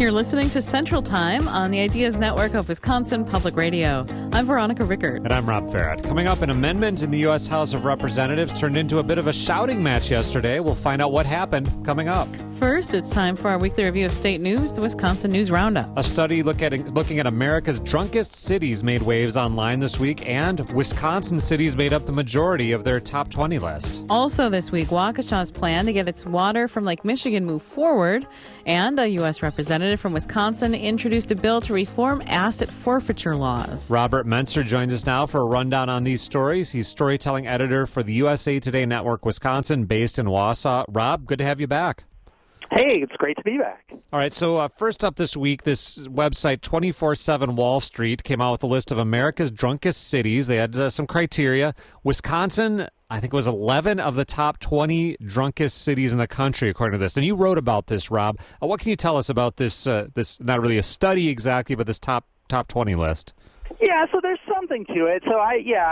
You're listening to Central Time on the Ideas Network of Wisconsin Public Radio. I'm Veronica Rickert. And I'm Rob Farrett. Coming up, an amendment in the U.S. House of Representatives turned into a bit of a shouting match yesterday. We'll find out what happened coming up. First, it's time for our weekly review of state news, the Wisconsin News Roundup. A study looking at America's drunkest cities made waves online this week, and Wisconsin cities made up the majority of their top 20 list. Also this week, Waukesha's plan to get its water from Lake Michigan moved forward, and a U.S. representative from Wisconsin introduced a bill to reform asset forfeiture laws. Robert Menser joins us now for a rundown on these stories. He's storytelling editor for the USA Today Network Wisconsin, based in Wausau. Rob, good to have you back. Hey, it's great to be back. All right, so first up this week, this website, 24/7 Wall Street, came out with a list of America's drunkest cities. They had some criteria. Wisconsin, I think it was 11 of the top 20 drunkest cities in the country, according to this. And you wrote about this, Rob. What can you tell us about this, not really a study exactly, but this top 20 list? Yeah, so there's something to it. So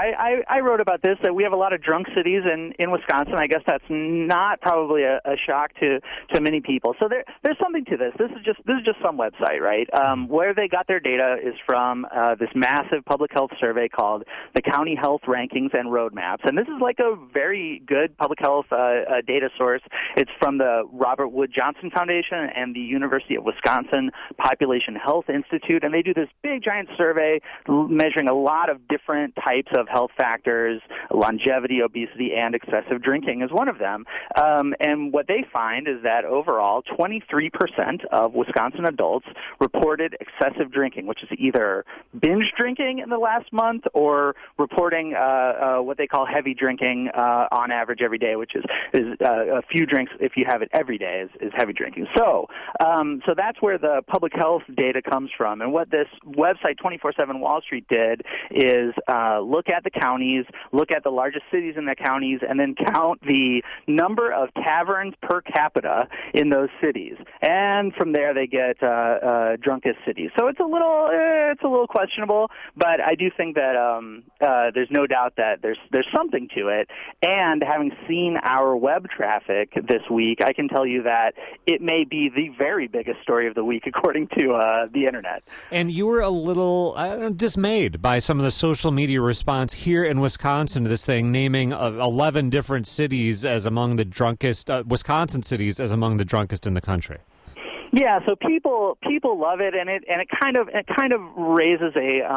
I wrote about this, that we have a lot of drunk cities in Wisconsin. I guess that's not probably a shock to many people. So there's something to this. This is just some website, right? Where they got their data is from this massive public health survey called the County Health Rankings and Roadmaps. And this is like a very good public health data source. It's from the Robert Wood Johnson Foundation and the University of Wisconsin Population Health Institute. And they do this big, giant survey measuring a lot of different types of health factors. Longevity, obesity, and excessive drinking is one of them. And what they find is that overall, 23% of Wisconsin adults reported excessive drinking, which is either binge drinking in the last month or reporting what they call heavy drinking on average every day, which is a few drinks if you have it every day is heavy drinking. So that's where the public health data comes from. And what this website, 24/7 Wall Street, did is look at the counties, look at the largest cities in the counties, and then count the number of taverns per capita in those cities. And from there, they get drunkest cities. So it's a little questionable, but I do think that there's no doubt that there's something to it. And having seen our web traffic this week, I can tell you that it may be the very biggest story of the week, according to the internet. And you were a little dismayed by some of the social media response here in Wisconsin to this thing, naming 11 different cities as among the drunkest, Wisconsin cities as among the drunkest in the country. Yeah, so people love it, and it kind of raises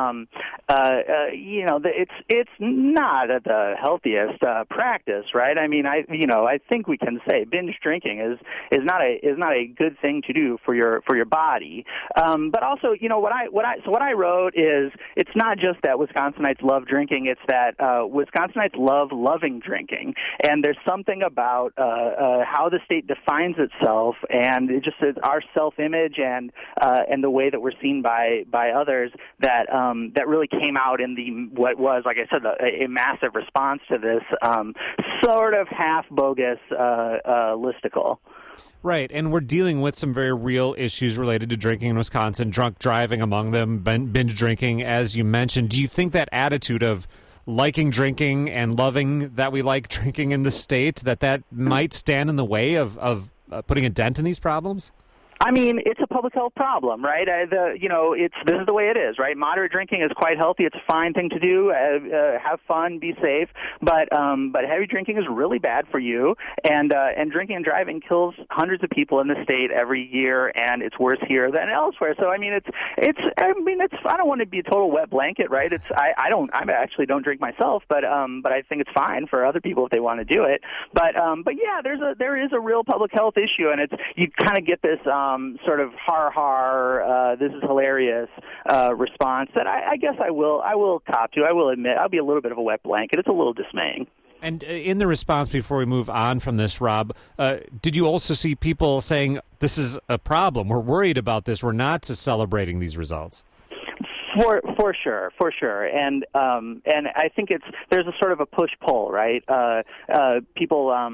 it's not the healthiest practice, right? I mean, I think we can say binge drinking is not a good thing to do for your body. But also, what I wrote is it's not just that Wisconsinites love drinking; it's that Wisconsinites love loving drinking, and there's something about how the state defines itself, and it just is our self-image and the way that we're seen by others that really came out in what was, like I said, a massive response to this sort of half bogus listicle. Right, and we're dealing with some very real issues related to drinking in Wisconsin, drunk driving among them, binge drinking, as you mentioned. Do you think that attitude of liking drinking and loving that we like drinking in the state, that might stand in the way of putting a dent in these problems? I mean, it's a public health problem, right? This is the way it is, right? Moderate drinking is quite healthy. It's a fine thing to do. Have fun, be safe. But heavy drinking is really bad for you. And drinking and driving kills hundreds of people in the state every year, and it's worse here than elsewhere. So I mean, I don't want to be a total wet blanket, right? I actually don't drink myself, but I think it's fine for other people if they want to do it. But yeah, there is a real public health issue, and you kind of get this sort of har, this is hilarious response that I guess I will cop to. I will admit I'll be a little bit of a wet blanket. It's a little dismaying. And in the response, before we move on from this, Rob, did you also see people saying this is a problem? We're worried about this. We're not celebrating these results. For sure, and I think there's a sort of a push-pull, right? People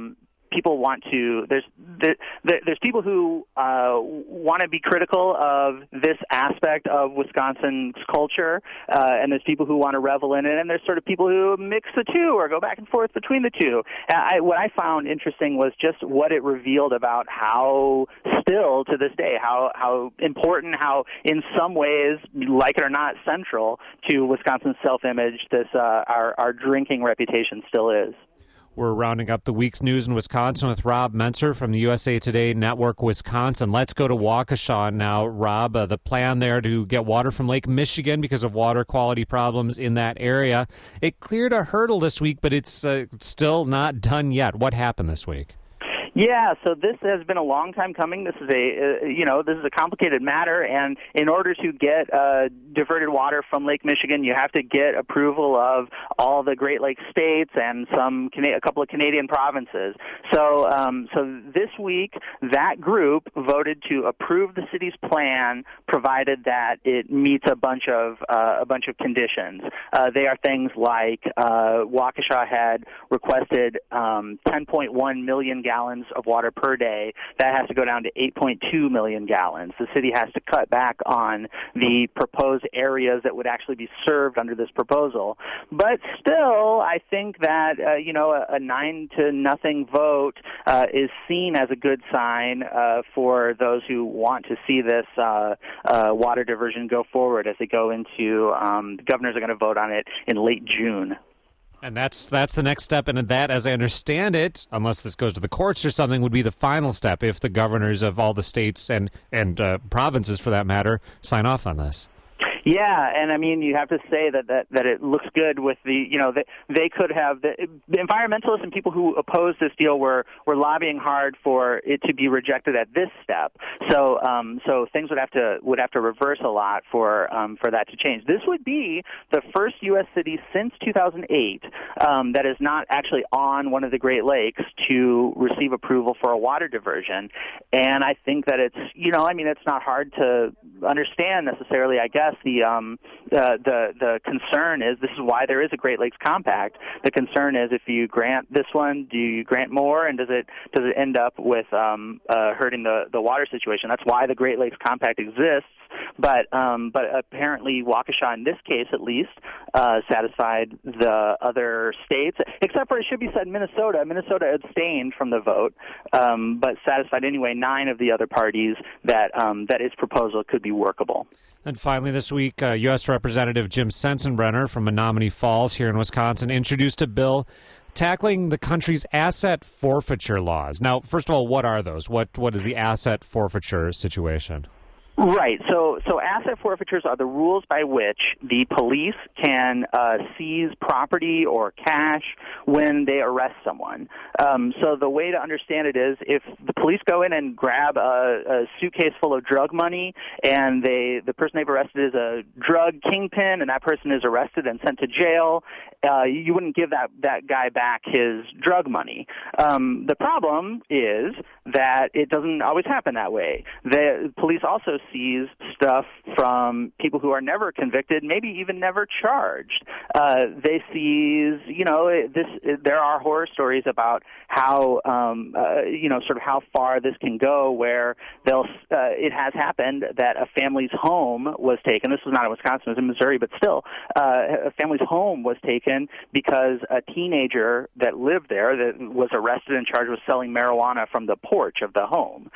people want to. There's people who want to be critical of this aspect of Wisconsin's culture, and there's people who want to revel in it, and there's sort of people who mix the two or go back and forth between the two. What I found interesting was just what it revealed about how still to this day, how important, how in some ways, like it or not, central to Wisconsin's self-image this our drinking reputation still is. We're rounding up the week's news in Wisconsin with Rob Mentzer from the USA Today Network Wisconsin. Let's go to Waukesha now. Rob, the plan there to get water from Lake Michigan because of water quality problems in that area. It cleared a hurdle this week, but it's still not done yet. What happened this week? Yeah, so this has been a long time coming. This is a complicated matter, and in order to get diverted water from Lake Michigan, you have to get approval of all the Great Lakes states and a couple of Canadian provinces. So this week, that group voted to approve the city's plan, provided that it meets a bunch of conditions. They are things like Waukesha had requested 10.1 million gallons of water per day. That has to go down to 8.2 million gallons. The city has to cut back on the proposed areas that would actually be served under this proposal. But still, I think that a 9-0 vote is seen as a good sign for those who want to see this water diversion go forward as they go into the governors are going to vote on it in late June. And that's the next step, and that, as I understand it, unless this goes to the courts or something, would be the final step if the governors of all the states and provinces, for that matter, sign off on this. Yeah, and I mean, you have to say that it looks good with they could have the environmentalists and people who oppose this deal were lobbying hard for it to be rejected at this step. So things would have to reverse a lot for that to change. This would be the first U.S. city since 2008 that is not actually on one of the Great Lakes to receive approval for a water diversion, and I think that it's not hard to understand necessarily. I guess the concern is, this is why there is a Great Lakes Compact. The concern is, if you grant this one, do you grant more, and does it end up with hurting the water situation? That's why the Great Lakes Compact exists. But apparently Waukesha, in this case at least, satisfied the other states, except for, it should be said, Minnesota. Minnesota abstained from the vote, but satisfied anyway 9 of the other parties that its proposal could be workable. And finally this week, U.S. Representative Jim Sensenbrenner from Menominee Falls here in Wisconsin introduced a bill tackling the country's asset forfeiture laws. Now, first of all, what are those? What is the asset forfeiture situation? Right. So asset forfeitures are the rules by which the police can seize property or cash when they arrest someone. So the way to understand it is, if the police go in and grab a suitcase full of drug money, and the person they've arrested is a drug kingpin, and that person is arrested and sent to jail, you wouldn't give that guy back his drug money. The problem is that it doesn't always happen that way. The police also seize stuff from people who are never convicted, maybe even never charged. They seize, there are horror stories about how, sort of how far this can go, where it has happened that a family's home was taken. This was not in Wisconsin, it was in Missouri, but still, a family's home was taken because a teenager that lived there that was arrested and charged with selling marijuana from the porch of the home.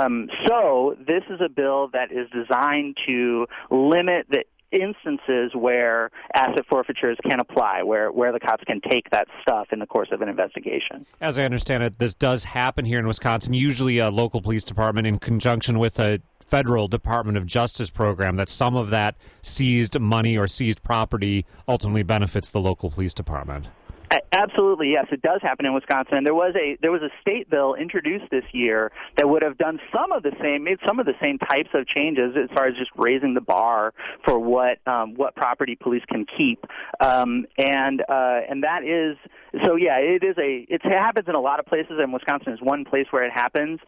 So this is a bill that is designed to limit the instances where asset forfeitures can apply, where the cops can take that stuff in the course of an investigation. As I understand it, this does happen here in Wisconsin, usually a local police department in conjunction with a federal Department of Justice program, that some of that seized money or seized property ultimately benefits the local police department. Absolutely, yes, it does happen in Wisconsin. There was a state bill introduced this year that would have done made some of the same types of changes as far as just raising the bar for what property police can keep, and that is. So yeah, it happens in a lot of places, and Wisconsin is one place where it happens.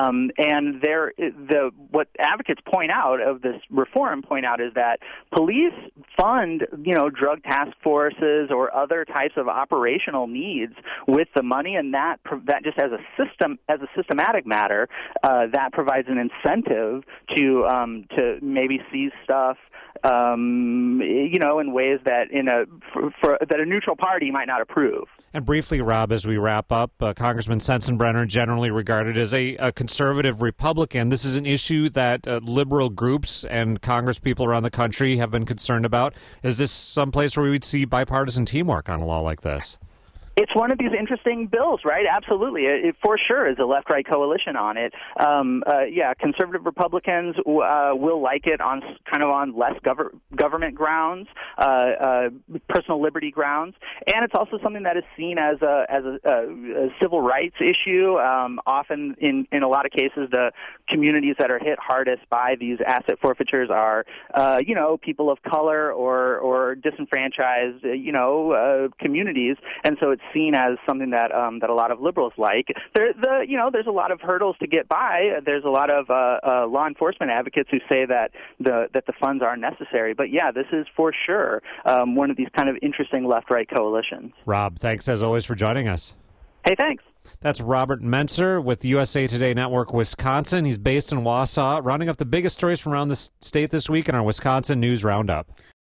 And what advocates point out of this reform is that police fund drug task forces or other types of operations operational needs with the money, and that just as a systematic matter, that provides an incentive to maybe seize stuff, in ways that that a neutral party might not approve. And briefly, Rob, as we wrap up, Congressman Sensenbrenner, generally regarded as a conservative Republican. This is an issue that liberal groups and Congress people around the country have been concerned about. Is this someplace where we would see bipartisan teamwork on a law like this? It's one of these interesting bills, right? Absolutely. It for sure is a left-right coalition on it. Conservative Republicans will like it on less government grounds, personal liberty grounds, and it's also something that is seen as a civil rights issue. Often, in a lot of cases, the communities that are hit hardest by these asset forfeitures are, people of color or disenfranchised, communities, and so it's seen as something that a lot of liberals like. There's a lot of hurdles to get by. There's a lot of law enforcement advocates who say that the funds are necessary. But yeah, this is for sure one of these kind of interesting left-right coalitions. Rob, thanks as always for joining us. Hey, thanks. That's Robert Mentzer with USA Today Network Wisconsin. He's based in Wausau, rounding up the biggest stories from around the state this week in our Wisconsin News Roundup.